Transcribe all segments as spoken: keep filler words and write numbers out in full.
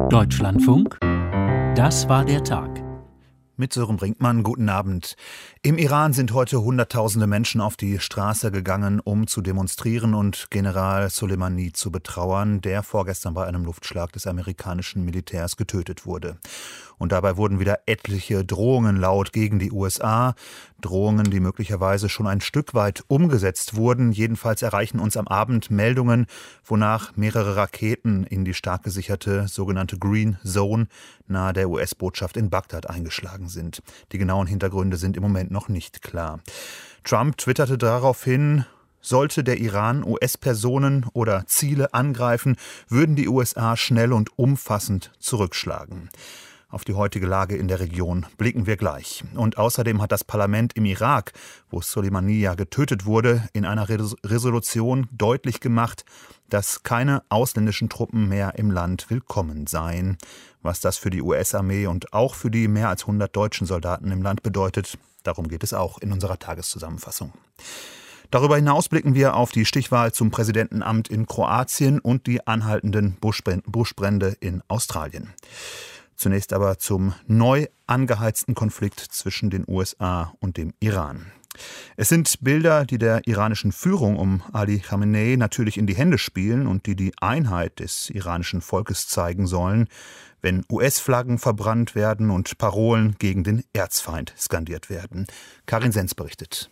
Deutschlandfunk, das war der Tag. Mit Sören Brinkmann, guten Abend. Im Iran sind heute Hunderttausende Menschen auf die Straße gegangen, um zu demonstrieren und General Soleimani zu betrauern, der vorgestern bei einem Luftschlag des amerikanischen Militärs getötet wurde. Und dabei wurden wieder etliche Drohungen laut gegen die U S A. Drohungen, die möglicherweise schon ein Stück weit umgesetzt wurden. Jedenfalls erreichen uns am Abend Meldungen, wonach mehrere Raketen in die stark gesicherte sogenannte Green Zone nahe der U S-Botschaft in Bagdad eingeschlagen sind. Die genauen Hintergründe sind im Moment noch nicht klar. Trump twitterte daraufhin: Sollte der Iran U S-Personen oder Ziele angreifen, würden die U S A schnell und umfassend zurückschlagen. Auf die heutige Lage in der Region blicken wir gleich. Und außerdem hat das Parlament im Irak, wo Soleimani ja getötet wurde, in einer Resolution deutlich gemacht, dass keine ausländischen Truppen mehr im Land willkommen seien. Was das für die U S-Armee und auch für die mehr als hundert deutschen Soldaten im Land bedeutet, darum geht es auch in unserer Tageszusammenfassung. Darüber hinaus blicken wir auf die Stichwahl zum Präsidentenamt in Kroatien und die anhaltenden Buschbrände in Australien. Zunächst aber zum neu angeheizten Konflikt zwischen den U S A und dem Iran. Es sind Bilder, die der iranischen Führung um Ali Khamenei natürlich in die Hände spielen und die die Einheit des iranischen Volkes zeigen sollen, wenn U S-Flaggen verbrannt werden und Parolen gegen den Erzfeind skandiert werden. Karin Sens berichtet.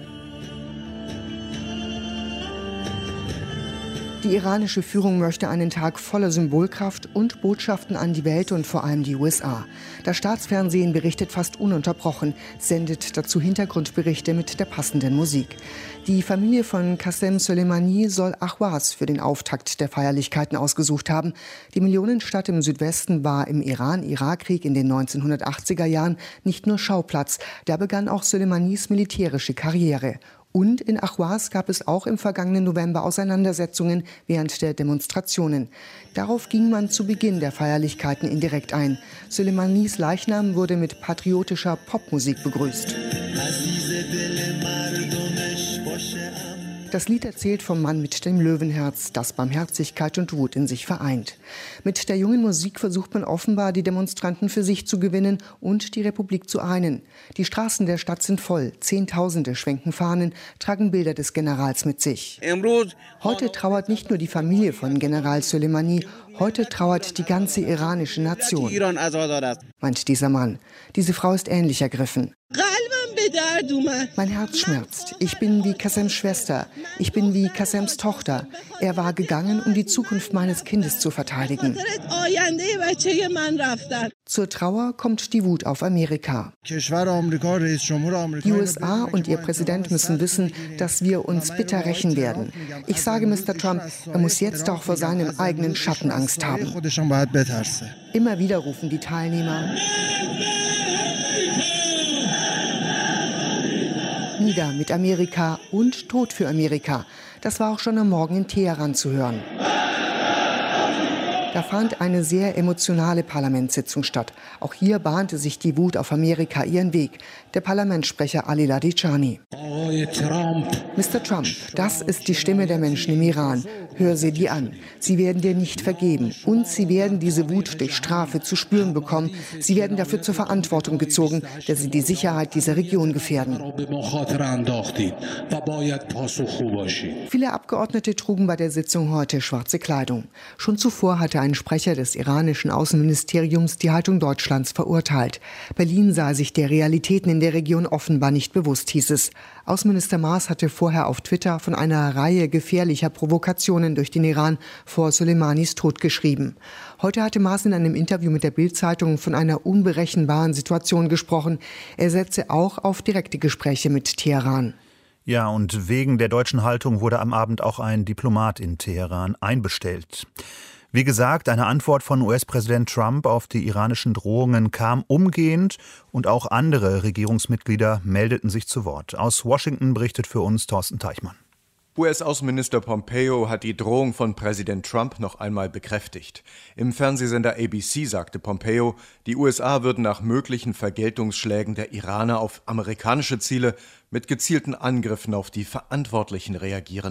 Die iranische Führung möchte einen Tag voller Symbolkraft und Botschaften an die Welt und vor allem die U S A. Das Staatsfernsehen berichtet fast ununterbrochen, sendet dazu Hintergrundberichte mit der passenden Musik. Die Familie von Qasem Soleimani soll Ahwaz für den Auftakt der Feierlichkeiten ausgesucht haben. Die Millionenstadt im Südwesten war im Iran-Irak-Krieg in den neunzehnhundertachtziger Jahren nicht nur Schauplatz, da begann auch Soleimanis militärische Karriere. Und in Ahwaz gab es auch im vergangenen November Auseinandersetzungen während der Demonstrationen. Darauf ging man zu Beginn der Feierlichkeiten indirekt ein. Soleimanis Leichnam wurde mit patriotischer Popmusik begrüßt. Das Lied erzählt vom Mann mit dem Löwenherz, das Barmherzigkeit und Wut in sich vereint. Mit der jungen Musik versucht man offenbar, die Demonstranten für sich zu gewinnen und die Republik zu einen. Die Straßen der Stadt sind voll. Zehntausende schwenken Fahnen, tragen Bilder des Generals mit sich. Heute trauert nicht nur die Familie von General Soleimani, heute trauert die ganze iranische Nation, meint dieser Mann. Diese Frau ist ähnlich ergriffen. Mein Herz schmerzt. Ich bin wie Qasems Schwester. Ich bin wie Qasems Tochter. Er war gegangen, um die Zukunft meines Kindes zu verteidigen. Zur Trauer kommt die Wut auf Amerika. Die U S A und ihr Präsident müssen wissen, dass wir uns bitter rächen werden. Ich sage Mister Trump, er muss jetzt auch vor seinem eigenen Schatten Angst haben. Immer wieder rufen die Teilnehmer: Nieder mit Amerika und Tod für Amerika. Das war auch schon am Morgen in Teheran zu hören. Da fand eine sehr emotionale Parlamentssitzung statt. Auch hier bahnte sich die Wut auf Amerika ihren Weg. Der Parlamentssprecher Ali Larijani. Mister Trump, das ist die Stimme der Menschen im Iran. Hör sie dir an. Sie werden dir nicht vergeben. Und sie werden diese Wut durch Strafe zu spüren bekommen. Sie werden dafür zur Verantwortung gezogen, dass sie die Sicherheit dieser Region gefährden. Viele Abgeordnete trugen bei der Sitzung heute schwarze Kleidung. Schon zuvor hatte ein Sprecher des iranischen Außenministeriums die Haltung Deutschlands verurteilt. Berlin sei sich der Realitäten in der Region offenbar nicht bewusst, hieß es. Außenminister Maas hatte vorher auf Twitter von einer Reihe gefährlicher Provokationen durch den Iran vor Soleimanis Tod geschrieben. Heute hatte Maas in einem Interview mit der Bild-Zeitung von einer unberechenbaren Situation gesprochen. Er setze auch auf direkte Gespräche mit Teheran. Ja, und wegen der deutschen Haltung wurde am Abend auch ein Diplomat in Teheran einbestellt. Wie gesagt, eine Antwort von U S-Präsident Trump auf die iranischen Drohungen kam umgehend und auch andere Regierungsmitglieder meldeten sich zu Wort. Aus Washington berichtet für uns Thorsten Teichmann. U S-Außenminister Pompeo hat die Drohung von Präsident Trump noch einmal bekräftigt. Im Fernsehsender A B C sagte Pompeo, die U S A würden nach möglichen Vergeltungsschlägen der Iraner auf amerikanische Ziele mit gezielten Angriffen auf die Verantwortlichen reagieren.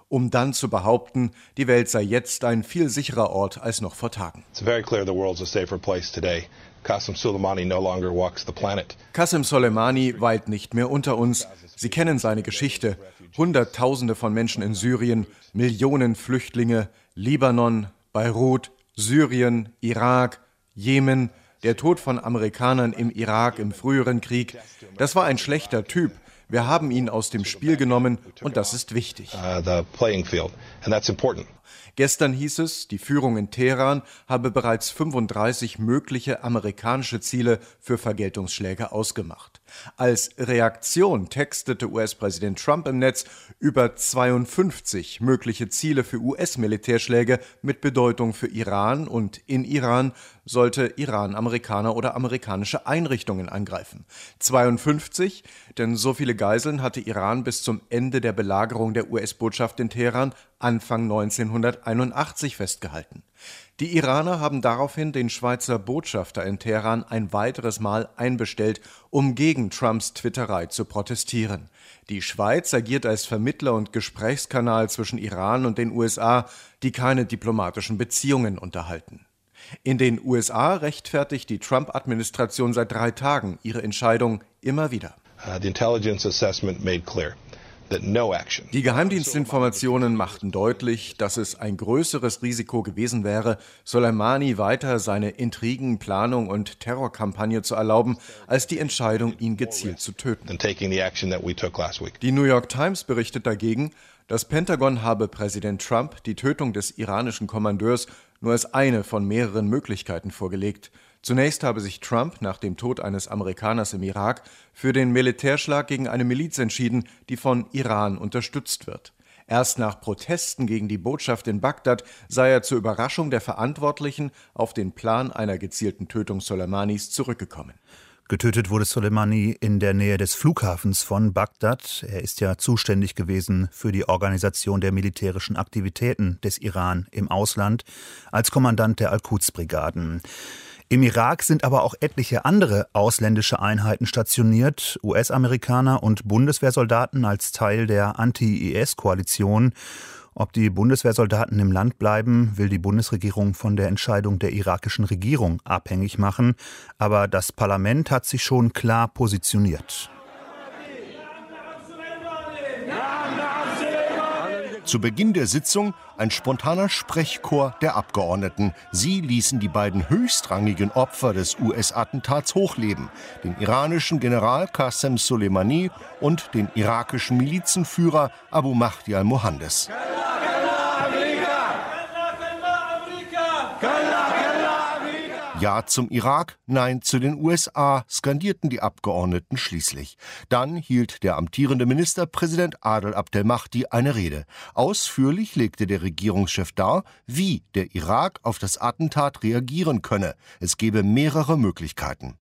um dann zu behaupten, die Welt sei jetzt ein viel sicherer Ort als noch vor Tagen. It's very clear the world's a safer place today. Qasem Soleimani no longer walks the planet. Qasem Soleimani weilt nicht mehr unter uns. Sie kennen seine Geschichte. Hunderttausende von Menschen in Syrien, Millionen Flüchtlinge, Libanon, Beirut, Syrien, Irak, Jemen, der Tod von Amerikanern im Irak im früheren Krieg. Das war ein schlechter Typ. Wir haben ihn aus dem Spiel genommen und das ist wichtig. Uh, the playing field, and that's important. Gestern hieß es, die Führung in Teheran habe bereits fünfunddreißig mögliche amerikanische Ziele für Vergeltungsschläge ausgemacht. Als Reaktion textete U S-Präsident Trump im Netz über zweiundfünfzig mögliche Ziele für U S-Militärschläge mit Bedeutung für Iran, und in Iran sollte Iran Amerikaner oder amerikanische Einrichtungen angreifen. zweiundfünfzig, denn so viele Geiseln hatte Iran bis zum Ende der Belagerung der U S-Botschaft in Teheran Anfang neunzehnhunderteinundachtzig festgehalten. Die Iraner haben daraufhin den Schweizer Botschafter in Teheran ein weiteres Mal einbestellt, um gegen Trumps Twitterei zu protestieren. Die Schweiz agiert als Vermittler und Gesprächskanal zwischen Iran und den U S A, die keine diplomatischen Beziehungen unterhalten. In den U S A rechtfertigt die Trump-Administration seit drei Tagen ihre Entscheidung immer wieder. Uh, the intelligence assessment made clear that no action. Die Geheimdienstinformationen machten deutlich, dass es ein größeres Risiko gewesen wäre, Soleimani weiter seine Intrigen, Planung und Terrorkampagne zu erlauben, als die Entscheidung, ihn gezielt zu töten. than taking the action that we took last week. Die New York Times berichtet dagegen, das Pentagon habe Präsident Trump die Tötung des iranischen Kommandeurs nur als eine von mehreren Möglichkeiten vorgelegt. Zunächst habe sich Trump nach dem Tod eines Amerikaners im Irak für den Militärschlag gegen eine Miliz entschieden, die von Iran unterstützt wird. Erst nach Protesten gegen die Botschaft in Bagdad sei er zur Überraschung der Verantwortlichen auf den Plan einer gezielten Tötung Soleimanis zurückgekommen. Getötet wurde Soleimani in der Nähe des Flughafens von Bagdad. Er ist ja zuständig gewesen für die Organisation der militärischen Aktivitäten des Iran im Ausland als Kommandant der Al-Quds-Brigaden. Im Irak sind aber auch etliche andere ausländische Einheiten stationiert, U S-Amerikaner und Bundeswehrsoldaten als Teil der Anti-I S-Koalition. Ob die Bundeswehrsoldaten im Land bleiben, will die Bundesregierung von der Entscheidung der irakischen Regierung abhängig machen. Aber das Parlament hat sich schon klar positioniert. Zu Beginn der Sitzung ein spontaner Sprechchor der Abgeordneten. Sie ließen die beiden höchstrangigen Opfer des U S-Attentats hochleben, den iranischen General Qasem Soleimani und den irakischen Milizenführer Abu Mahdi al-Mohandes. Ja zum Irak, nein zu den U S A, skandierten die Abgeordneten schließlich. Dann hielt der amtierende Ministerpräsident Adel Abdel-Mahdi eine Rede. Ausführlich legte der Regierungschef dar, wie der Irak auf das Attentat reagieren könne. Es gebe mehrere Möglichkeiten.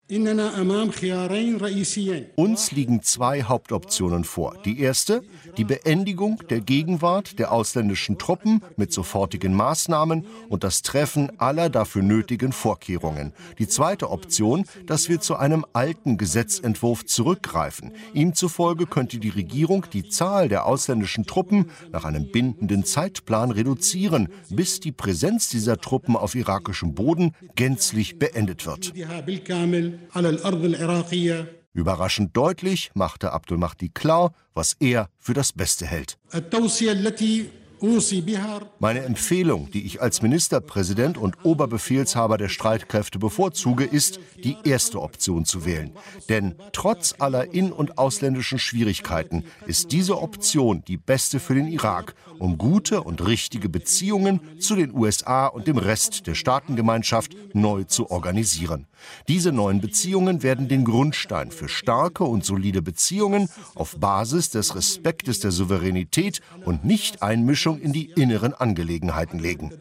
Uns liegen zwei Hauptoptionen vor. Die erste, die Beendigung der Gegenwart der ausländischen Truppen mit sofortigen Maßnahmen und das Treffen aller dafür nötigen Vorkehrungen. Die zweite Option, dass wir zu einem alten Gesetzentwurf zurückgreifen. Ihm zufolge könnte die Regierung die Zahl der ausländischen Truppen nach einem bindenden Zeitplan reduzieren, bis die Präsenz dieser Truppen auf irakischem Boden gänzlich beendet wird. Überraschend deutlich machte Abdel Mahdi klar, was er für das Beste hält. Meine Empfehlung, die ich als Ministerpräsident und Oberbefehlshaber der Streitkräfte bevorzuge, ist, die erste Option zu wählen. Denn trotz aller in- und ausländischen Schwierigkeiten ist diese Option die beste für den Irak, um gute und richtige Beziehungen zu den U S A und dem Rest der Staatengemeinschaft neu zu organisieren. Diese neuen Beziehungen werden den Grundstein für starke und solide Beziehungen auf Basis des Respektes der Souveränität und Nicht-Einmischung in die inneren Angelegenheiten legen.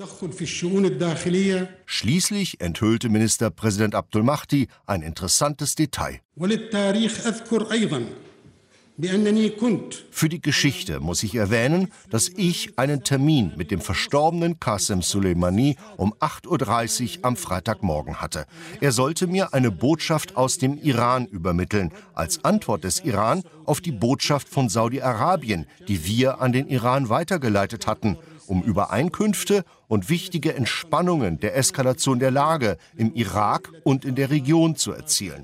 Schließlich enthüllte Ministerpräsident Abdel Mahdi ein interessantes Detail. Für die Geschichte muss ich erwähnen, dass ich einen Termin mit dem verstorbenen Qasem Soleimani um acht Uhr dreißig am Freitagmorgen hatte. Er sollte mir eine Botschaft aus dem Iran übermitteln, als Antwort des Iran auf die Botschaft von Saudi-Arabien, die wir an den Iran weitergeleitet hatten, um Übereinkünfte und wichtige Entspannungen der Eskalation der Lage im Irak und in der Region zu erzielen.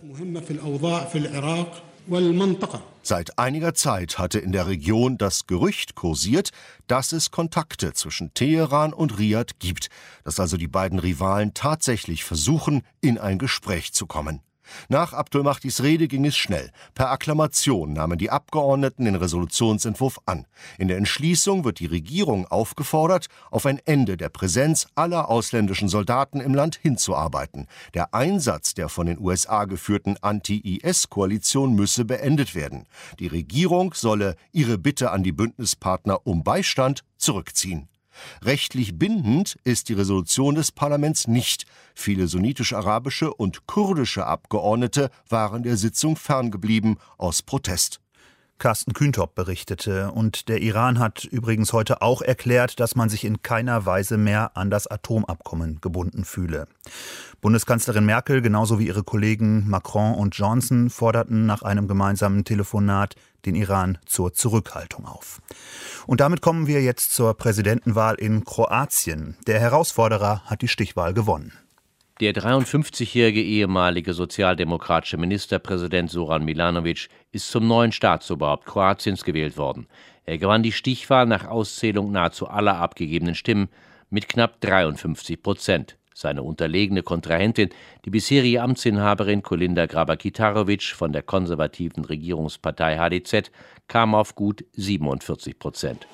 Seit einiger Zeit hatte in der Region das Gerücht kursiert, dass es Kontakte zwischen Teheran und Riad gibt, dass also die beiden Rivalen tatsächlich versuchen, in ein Gespräch zu kommen. Nach Abdul-Mahdis Rede ging es schnell. Per Akklamation nahmen die Abgeordneten den Resolutionsentwurf an. In der Entschließung wird die Regierung aufgefordert, auf ein Ende der Präsenz aller ausländischen Soldaten im Land hinzuarbeiten. Der Einsatz der von den U S A geführten Anti-I S-Koalition müsse beendet werden. Die Regierung solle ihre Bitte an die Bündnispartner um Beistand zurückziehen. Rechtlich bindend ist die Resolution des Parlaments nicht. Viele sunnitisch-arabische und kurdische Abgeordnete waren der Sitzung ferngeblieben aus Protest. Carsten Kühntop berichtete. Und der Iran hat übrigens heute auch erklärt, dass man sich in keiner Weise mehr an das Atomabkommen gebunden fühle. Bundeskanzlerin Merkel genauso wie ihre Kollegen Macron und Johnson forderten nach einem gemeinsamen Telefonat den Iran zur Zurückhaltung auf. Und damit kommen wir jetzt zur Präsidentenwahl in Kroatien. Der Herausforderer hat die Stichwahl gewonnen. Der dreiundfünfzigjährige ehemalige sozialdemokratische Ministerpräsident Zoran Milanović ist zum neuen Staatsoberhaupt Kroatiens gewählt worden. Er gewann die Stichwahl nach Auszählung nahezu aller abgegebenen Stimmen mit knapp dreiundfünfzig Prozent. Seine unterlegene Kontrahentin, die bisherige Amtsinhaberin Kolinda Grabar-Kitarović von der konservativen Regierungspartei H D Z, kam auf gut siebenundvierzig Prozent.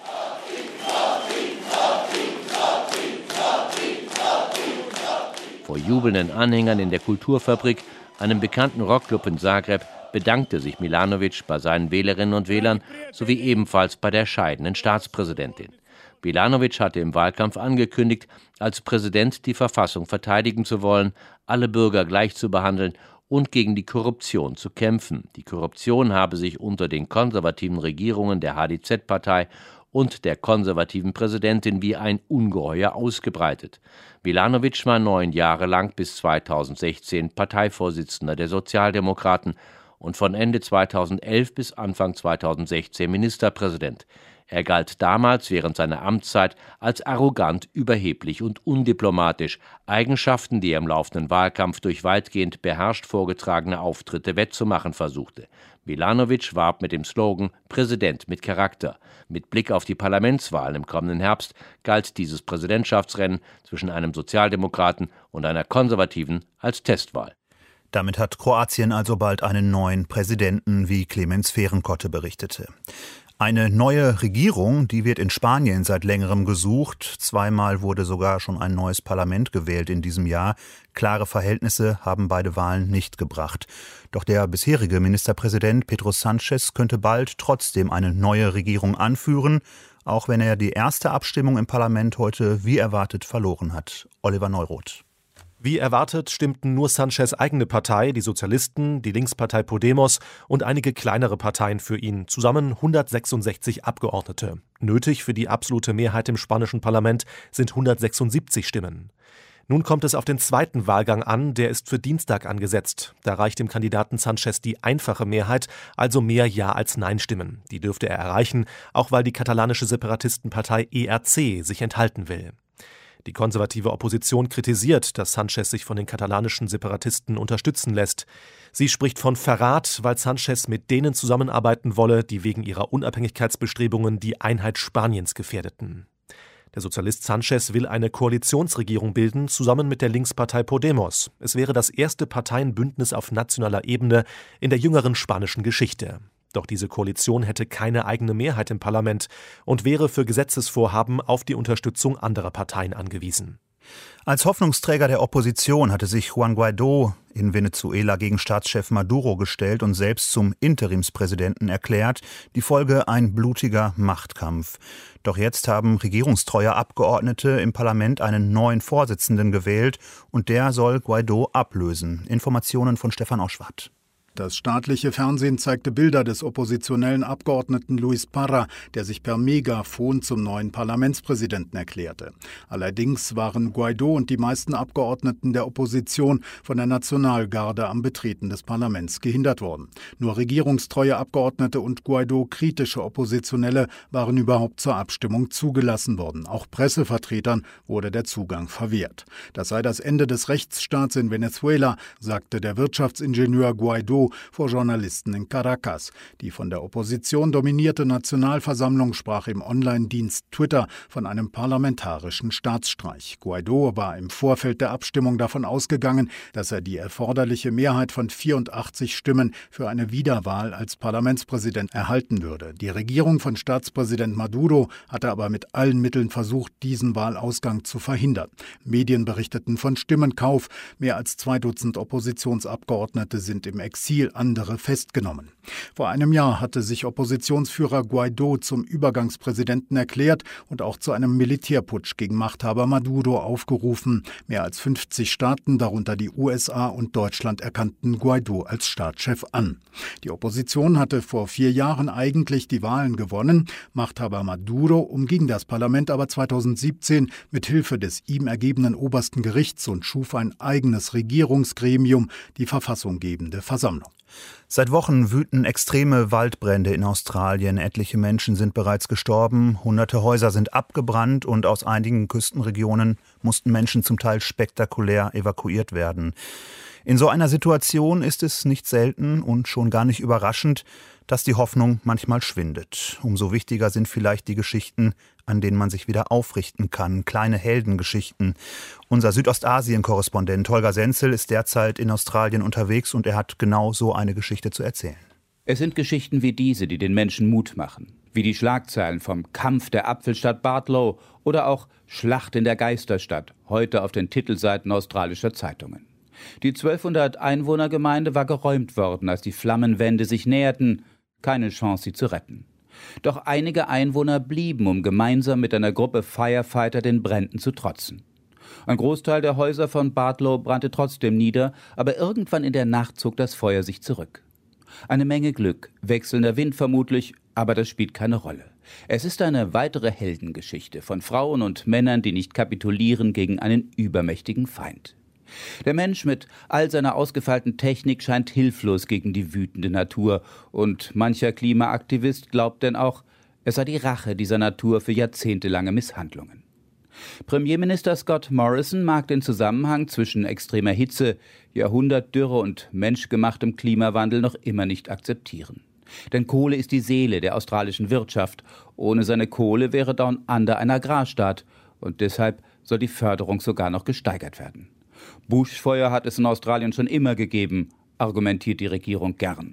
Vor jubelnden Anhängern in der Kulturfabrik, einem bekannten Rockclub in Zagreb, bedankte sich Milanović bei seinen Wählerinnen und Wählern sowie ebenfalls bei der scheidenden Staatspräsidentin. Milanović hatte im Wahlkampf angekündigt, als Präsident die Verfassung verteidigen zu wollen, alle Bürger gleich zu behandeln und gegen die Korruption zu kämpfen. Die Korruption habe sich unter den konservativen Regierungen der H D Z-Partei und der konservativen Präsidentin wie ein Ungeheuer ausgebreitet. Milanović war neun Jahre lang bis zweitausendsechzehn Parteivorsitzender der Sozialdemokraten und von Ende zweitausendelf bis Anfang zweitausendsechzehn Ministerpräsident. Er galt damals während seiner Amtszeit als arrogant, überheblich und undiplomatisch, Eigenschaften, die er im laufenden Wahlkampf durch weitgehend beherrscht vorgetragene Auftritte wettzumachen versuchte. Milanović warb mit dem Slogan »Präsident mit Charakter«. Mit Blick auf die Parlamentswahlen im kommenden Herbst galt dieses Präsidentschaftsrennen zwischen einem Sozialdemokraten und einer Konservativen als Testwahl. Damit hat Kroatien also bald einen neuen Präsidenten, wie Clemens Fehrenkotte berichtete. Eine neue Regierung, die wird in Spanien seit längerem gesucht. Zweimal wurde sogar schon ein neues Parlament gewählt in diesem Jahr. Klare Verhältnisse haben beide Wahlen nicht gebracht. Doch der bisherige Ministerpräsident Pedro Sánchez könnte bald trotzdem eine neue Regierung anführen, auch wenn er die erste Abstimmung im Parlament heute wie erwartet verloren hat. Oliver Neuroth. Wie erwartet stimmten nur Sánchez' eigene Partei, die Sozialisten, die Linkspartei Podemos und einige kleinere Parteien für ihn, zusammen hundertsechsundsechzig Abgeordnete. Nötig für die absolute Mehrheit im spanischen Parlament sind hundertsechsundsiebzig Stimmen. Nun kommt es auf den zweiten Wahlgang an, der ist für Dienstag angesetzt. Da reicht dem Kandidaten Sánchez die einfache Mehrheit, also mehr Ja- als Nein-Stimmen. Die dürfte er erreichen, auch weil die katalanische Separatistenpartei E R C sich enthalten will. Die konservative Opposition kritisiert, dass Sánchez sich von den katalanischen Separatisten unterstützen lässt. Sie spricht von Verrat, weil Sánchez mit denen zusammenarbeiten wolle, die wegen ihrer Unabhängigkeitsbestrebungen die Einheit Spaniens gefährdeten. Der Sozialist Sánchez will eine Koalitionsregierung bilden, zusammen mit der Linkspartei Podemos. Es wäre das erste Parteienbündnis auf nationaler Ebene in der jüngeren spanischen Geschichte. Doch diese Koalition hätte keine eigene Mehrheit im Parlament und wäre für Gesetzesvorhaben auf die Unterstützung anderer Parteien angewiesen. Als Hoffnungsträger der Opposition hatte sich Juan Guaidó in Venezuela gegen Staatschef Maduro gestellt und selbst zum Interimspräsidenten erklärt. Die Folge ein blutiger Machtkampf. Doch jetzt haben regierungstreue Abgeordnete im Parlament einen neuen Vorsitzenden gewählt und der soll Guaidó ablösen. Informationen von Stefan Oschwart. Das staatliche Fernsehen zeigte Bilder des oppositionellen Abgeordneten Luis Parra, der sich per Megafon zum neuen Parlamentspräsidenten erklärte. Allerdings waren Guaidó und die meisten Abgeordneten der Opposition von der Nationalgarde am Betreten des Parlaments gehindert worden. Nur regierungstreue Abgeordnete und Guaidó kritische Oppositionelle waren überhaupt zur Abstimmung zugelassen worden. Auch Pressevertretern wurde der Zugang verwehrt. Das sei das Ende des Rechtsstaats in Venezuela, sagte der Wirtschaftsingenieur Guaidó vor Journalisten in Caracas. Die von der Opposition dominierte Nationalversammlung sprach im Online-Dienst Twitter von einem parlamentarischen Staatsstreich. Guaidó war im Vorfeld der Abstimmung davon ausgegangen, dass er die erforderliche Mehrheit von vierundachtzig Stimmen für eine Wiederwahl als Parlamentspräsident erhalten würde. Die Regierung von Staatspräsident Maduro hatte aber mit allen Mitteln versucht, diesen Wahlausgang zu verhindern. Medien berichteten von Stimmenkauf. Mehr als zwei Dutzend Oppositionsabgeordnete sind im Exil, andere festgenommen. Vor einem Jahr hatte sich Oppositionsführer Guaidó zum Übergangspräsidenten erklärt und auch zu einem Militärputsch gegen Machthaber Maduro aufgerufen. Mehr als fünfzig Staaten, darunter die U S A und Deutschland, erkannten Guaidó als Staatschef an. Die Opposition hatte vor vier Jahren eigentlich die Wahlen gewonnen. Machthaber Maduro umging das Parlament aber zweitausendsiebzehn mit Hilfe des ihm ergebenen obersten Gerichts und schuf ein eigenes Regierungsgremium, die verfassunggebende Versammlung. Seit Wochen wüten extreme Waldbrände in Australien. Etliche Menschen sind bereits gestorben, hunderte Häuser sind abgebrannt und aus einigen Küstenregionen mussten Menschen zum Teil spektakulär evakuiert werden. In so einer Situation ist es nicht selten und schon gar nicht überraschend, dass die Hoffnung manchmal schwindet. Umso wichtiger sind vielleicht die Geschichten, an denen man sich wieder aufrichten kann. Kleine Heldengeschichten. Unser Südostasien-Korrespondent Holger Senzel ist derzeit in Australien unterwegs und er hat genau so eine Geschichte zu erzählen. Es sind Geschichten wie diese, die den Menschen Mut machen. Wie die Schlagzeilen vom Kampf der Apfelstadt Bartlow oder auch Schlacht in der Geisterstadt, heute auf den Titelseiten australischer Zeitungen. Die zwölfhundert Einwohnergemeinde war geräumt worden, als die Flammenwände sich näherten. Keine Chance, sie zu retten. Doch einige Einwohner blieben, um gemeinsam mit einer Gruppe Firefighter den Bränden zu trotzen. Ein Großteil der Häuser von Bartlow brannte trotzdem nieder, aber irgendwann in der Nacht zog das Feuer sich zurück. Eine Menge Glück, wechselnder Wind vermutlich, aber das spielt keine Rolle. Es ist eine weitere Heldengeschichte von Frauen und Männern, die nicht kapitulieren gegen einen übermächtigen Feind. Der Mensch mit all seiner ausgefeilten Technik scheint hilflos gegen die wütende Natur. Und mancher Klimaaktivist glaubt denn auch, es sei die Rache dieser Natur für jahrzehntelange Misshandlungen. Premierminister Scott Morrison mag den Zusammenhang zwischen extremer Hitze, Jahrhundertdürre und menschgemachtem Klimawandel noch immer nicht akzeptieren. Denn Kohle ist die Seele der australischen Wirtschaft. Ohne seine Kohle wäre Down Under ein Agrarstaat. Und deshalb soll die Förderung sogar noch gesteigert werden. Buschfeuer hat es in Australien schon immer gegeben, argumentiert die Regierung gern.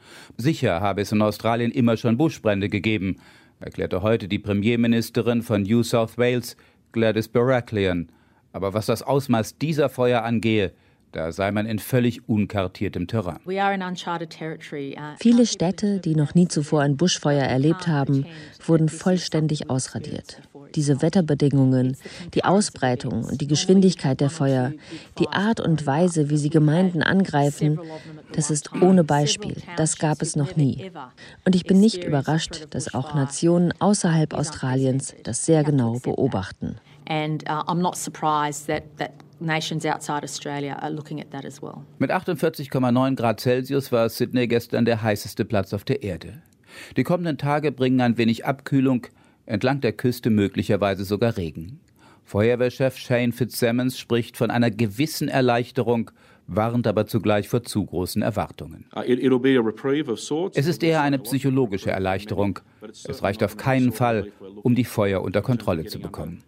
Sicher habe es in Australien immer schon Buschbrände gegeben, erklärte heute die Premierministerin von New South Wales, Gladys Berejiklian. Aber was das Ausmaß dieser Feuer angehe, da sei man in völlig unkartiertem Terrain. Viele Städte, die noch nie zuvor ein Buschfeuer erlebt haben, wurden vollständig ausradiert. Diese Wetterbedingungen, die Ausbreitung und die Geschwindigkeit der Feuer, die Art und Weise, wie sie Gemeinden angreifen, das ist ohne Beispiel. Das gab es noch nie. Und ich bin nicht überrascht, dass auch Nationen außerhalb Australiens das sehr genau beobachten. And uh, I'm not surprised that that nations outside Australia are looking at that as well. Mit achtundvierzig Komma neun Grad Celsius war Sydney gestern der heißeste Platz auf der Erde. Die kommenden Tage bringen ein wenig Abkühlung, entlang der Küste möglicherweise sogar Regen. Feuerwehrchef Shane Fitzsimmons spricht von einer gewissen Erleichterung, warnt aber zugleich vor zu großen Erwartungen. Es ist eher eine psychologische Erleichterung. Es reicht auf keinen Fall, um die Feuer unter Kontrolle zu bekommen.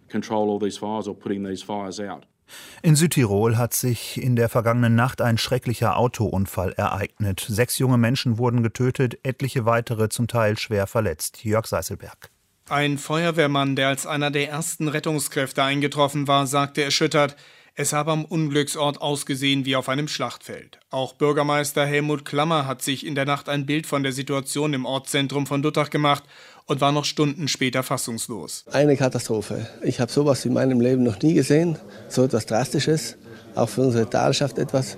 In Südtirol hat sich in der vergangenen Nacht ein schrecklicher Autounfall ereignet. Sechs junge Menschen wurden getötet, etliche weitere zum Teil schwer verletzt. Jörg Seißelberg. Ein Feuerwehrmann, der als einer der ersten Rettungskräfte eingetroffen war, sagte erschüttert, es habe am Unglücksort ausgesehen wie auf einem Schlachtfeld. Auch Bürgermeister Helmut Klammer hat sich in der Nacht ein Bild von der Situation im Ortszentrum von Duttach gemacht und war noch Stunden später fassungslos. Eine Katastrophe. Ich habe sowas in meinem Leben noch nie gesehen, so etwas Drastisches, auch für unsere Talschaft etwas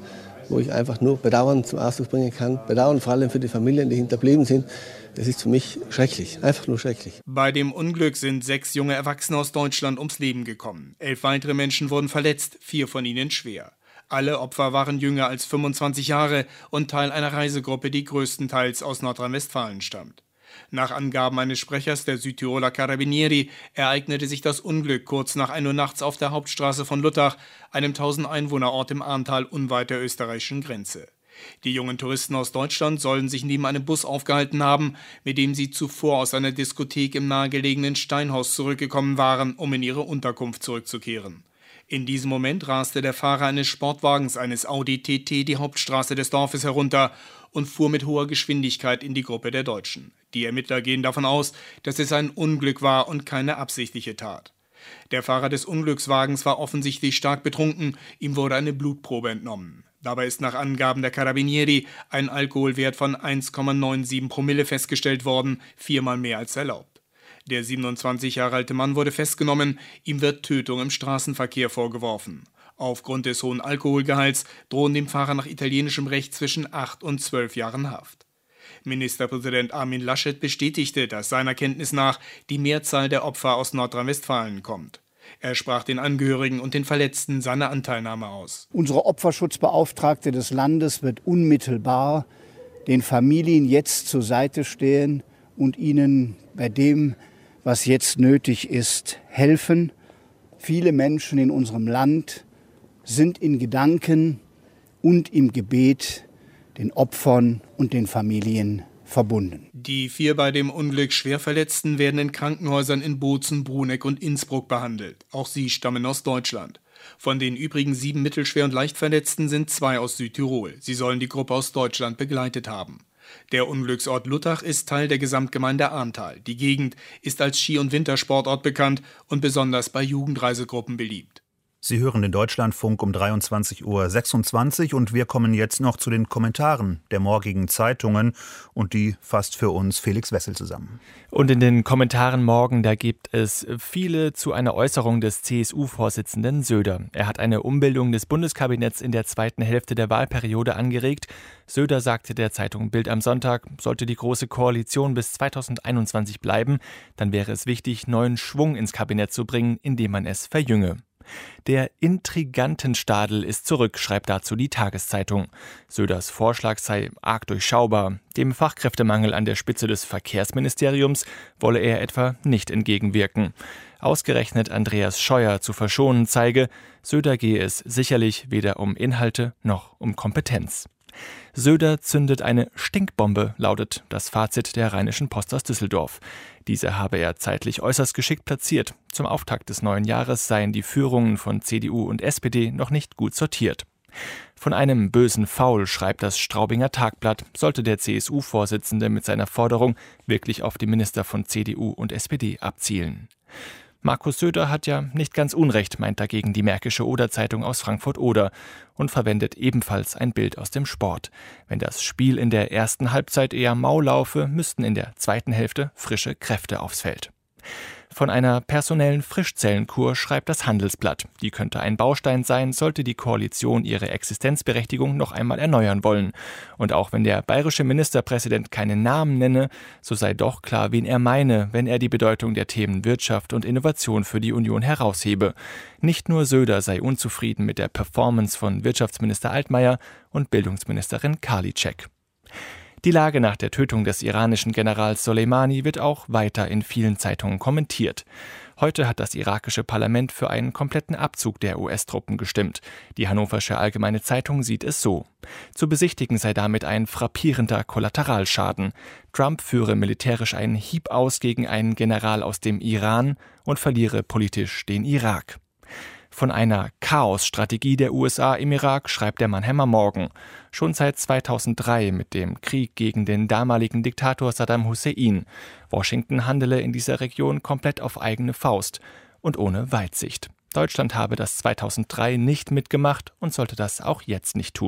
wo ich einfach nur Bedauern zum Ausdruck bringen kann. Bedauern vor allem für die Familien, die hinterblieben sind. Das ist für mich schrecklich, einfach nur schrecklich. Bei dem Unglück sind sechs junge Erwachsene aus Deutschland ums Leben gekommen. Elf weitere Menschen wurden verletzt, vier von ihnen schwer. Alle Opfer waren jünger als fünfundzwanzig Jahre und Teil einer Reisegruppe, die größtenteils aus Nordrhein-Westfalen stammt. Nach Angaben eines Sprechers der Südtiroler Carabinieri ereignete sich das Unglück kurz nach ein Uhr nachts auf der Hauptstraße von Luttach, einem tausend-Einwohner-Ort im Ahrntal unweit der österreichischen Grenze. Die jungen Touristen aus Deutschland sollen sich neben einem Bus aufgehalten haben, mit dem sie zuvor aus einer Diskothek im nahegelegenen Steinhaus zurückgekommen waren, um in ihre Unterkunft zurückzukehren. In diesem Moment raste der Fahrer eines Sportwagens, eines Audi T T, die Hauptstraße des Dorfes herunter und fuhr mit hoher Geschwindigkeit in die Gruppe der Deutschen. Die Ermittler gehen davon aus, dass es ein Unglück war und keine absichtliche Tat. Der Fahrer des Unglückswagens war offensichtlich stark betrunken, ihm wurde eine Blutprobe entnommen. Dabei ist nach Angaben der Carabinieri ein Alkoholwert von eins Komma siebenundneunzig Promille festgestellt worden, viermal mehr als erlaubt. Der siebenundzwanzig Jahre alte Mann wurde festgenommen, ihm wird Tötung im Straßenverkehr vorgeworfen. Aufgrund des hohen Alkoholgehalts drohen dem Fahrer nach italienischem Recht zwischen acht und zwölf Jahren Haft. Ministerpräsident Armin Laschet bestätigte, dass seiner Kenntnis nach die Mehrzahl der Opfer aus Nordrhein-Westfalen kommt. Er sprach den Angehörigen und den Verletzten seine Anteilnahme aus. Unsere Opferschutzbeauftragte des Landes wird unmittelbar den Familien jetzt zur Seite stehen und ihnen bei dem, was jetzt nötig ist, helfen. Viele Menschen in unserem Land sind in Gedanken und im Gebet den Opfern und den Familien verbunden. Die vier bei dem Unglück schwer Verletzten werden in Krankenhäusern in Bozen, Bruneck und Innsbruck behandelt. Auch sie stammen aus Deutschland. Von den übrigen sieben mittelschwer und leicht Verletzten sind zwei aus Südtirol. Sie sollen die Gruppe aus Deutschland begleitet haben. Der Unglücksort Luttach ist Teil der Gesamtgemeinde Ahrntal. Die Gegend ist als Ski- und Wintersportort bekannt und besonders bei Jugendreisegruppen beliebt. Sie hören den Deutschlandfunk um dreiundzwanzig Uhr sechsundzwanzig und wir kommen jetzt noch zu den Kommentaren der morgigen Zeitungen und die fasst für uns Felix Wessel zusammen. Und in den Kommentaren morgen, da gibt es viele zu einer Äußerung des C S U-Vorsitzenden Söder. Er hat eine Umbildung des Bundeskabinetts in der zweiten Hälfte der Wahlperiode angeregt. Söder sagte der Zeitung Bild am Sonntag, sollte die Große Koalition bis zweitausendeinundzwanzig bleiben, dann wäre es wichtig, neuen Schwung ins Kabinett zu bringen, indem man es verjünge. Der Intrigantenstadel ist zurück, schreibt dazu die Tageszeitung. Söders Vorschlag sei arg durchschaubar. Dem Fachkräftemangel an der Spitze des Verkehrsministeriums wolle er etwa nicht entgegenwirken. Ausgerechnet Andreas Scheuer zu verschonen zeige, Söder gehe es sicherlich weder um Inhalte noch um Kompetenz. Söder zündet eine Stinkbombe, lautet das Fazit der Rheinischen Post aus Düsseldorf. Diese habe er zeitlich äußerst geschickt platziert. Zum Auftakt des neuen Jahres seien die Führungen von C D U und S P D noch nicht gut sortiert. Von einem bösen Faul, schreibt das Straubinger Tagblatt, sollte der C S U-Vorsitzende mit seiner Forderung wirklich auf die Minister von C D U und S P D abzielen. Markus Söder hat ja nicht ganz Unrecht, meint dagegen die Märkische Oder-Zeitung aus Frankfurt-Oder und verwendet ebenfalls ein Bild aus dem Sport. Wenn das Spiel in der ersten Halbzeit eher mau laufe, müssten in der zweiten Hälfte frische Kräfte aufs Feld. Von einer personellen Frischzellenkur schreibt das Handelsblatt. Die könnte ein Baustein sein, sollte die Koalition ihre Existenzberechtigung noch einmal erneuern wollen. Und auch wenn der bayerische Ministerpräsident keinen Namen nenne, so sei doch klar, wen er meine, wenn er die Bedeutung der Themen Wirtschaft und Innovation für die Union heraushebe. Nicht nur Söder sei unzufrieden mit der Performance von Wirtschaftsminister Altmaier und Bildungsministerin Karliczek. Die Lage nach der Tötung des iranischen Generals Soleimani wird auch weiter in vielen Zeitungen kommentiert. Heute hat das irakische Parlament für einen kompletten Abzug der U S-Truppen gestimmt. Die Hannoversche Allgemeine Zeitung sieht es so. Zu besichtigen sei damit ein frappierender Kollateralschaden. Trump führe militärisch einen Hieb aus gegen einen General aus dem Iran und verliere politisch den Irak. Von einer Chaosstrategie der U S A im Irak schreibt der Mannheimer Morgen. Schon seit zweitausenddrei mit dem Krieg gegen den damaligen Diktator Saddam Hussein. Washington handele in dieser Region komplett auf eigene Faust und ohne Weitsicht. Deutschland habe das zweitausenddrei nicht mitgemacht und sollte das auch jetzt nicht tun.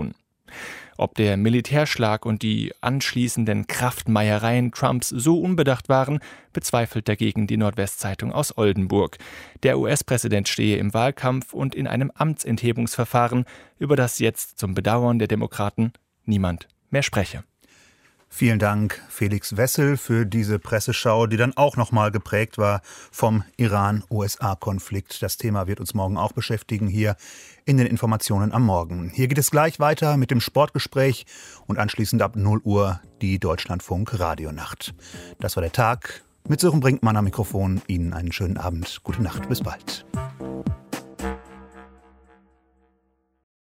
Ob der Militärschlag und die anschließenden Kraftmeiereien Trumps so unbedacht waren, bezweifelt dagegen die Nordwestzeitung aus Oldenburg. Der U S-Präsident stehe im Wahlkampf und in einem Amtsenthebungsverfahren, über das jetzt zum Bedauern der Demokraten niemand mehr spreche. Vielen Dank, Felix Wessel, für diese Presseschau, die dann auch nochmal geprägt war vom Iran-U S A-Konflikt. Das Thema wird uns morgen auch beschäftigen, hier in den Informationen am Morgen. Hier geht es gleich weiter mit dem Sportgespräch und anschließend ab null Uhr die Deutschlandfunk-Radionacht. Das war der Tag. Mit Sören Brinkmann am Mikrofon. Ihnen einen schönen Abend. Gute Nacht. Bis bald.